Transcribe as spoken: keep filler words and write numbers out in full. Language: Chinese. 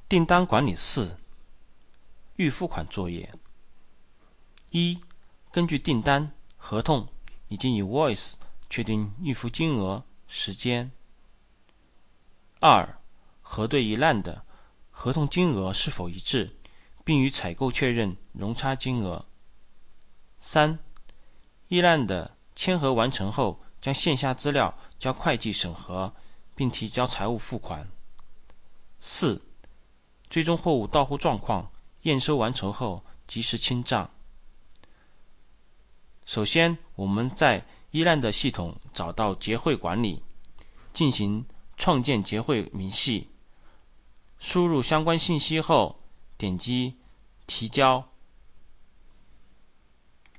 订单管理四，预付款作业。一、根据订单、合同以及 invoice 确定预付金额、时间。二、核对一烂的合同金额是否一致，并与采购确认容差金额。三、一烂的签核完成后，将线下资料交会计审核，并提交财务付款。四、追踪货物到货状况，验收完成后及时清账。首先，我们在一烂的系统找到结汇管理，进行创建结汇明细，输入相关信息后，点击提交，